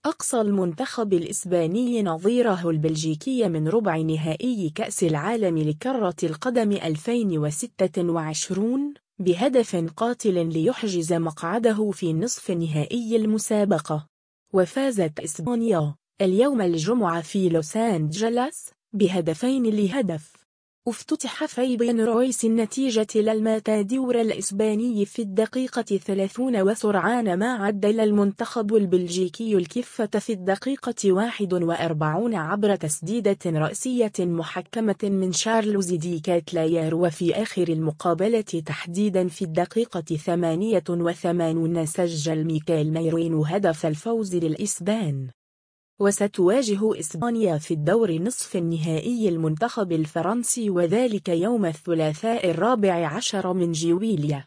أقصى المنتخب الإسباني نظيره البلجيكي من ربع نهائي كأس العالم لكرة القدم 2026 بهدف قاتل ليحجز مقعده في نصف نهائي المسابقة. وفازت إسبانيا اليوم الجمعة في لوس أنجلس ب2-0. افتتح فايبيان رويس النتيجة للماتادور الإسباني في الدقيقة 30 وسرعان ما عدل المنتخب البلجيكي الكفة في الدقيقة 41 عبر تسديدة رأسية محكمة من شارلوز دي كاتلاير. وفي آخر المقابلة تحديدا في الدقيقة 88 سجل ميكيل ميرينو هدف الفوز للإسبان. وستواجه إسبانيا في الدور نصف النهائي المنتخب الفرنسي وذلك يوم الثلاثاء 14 من جويلية.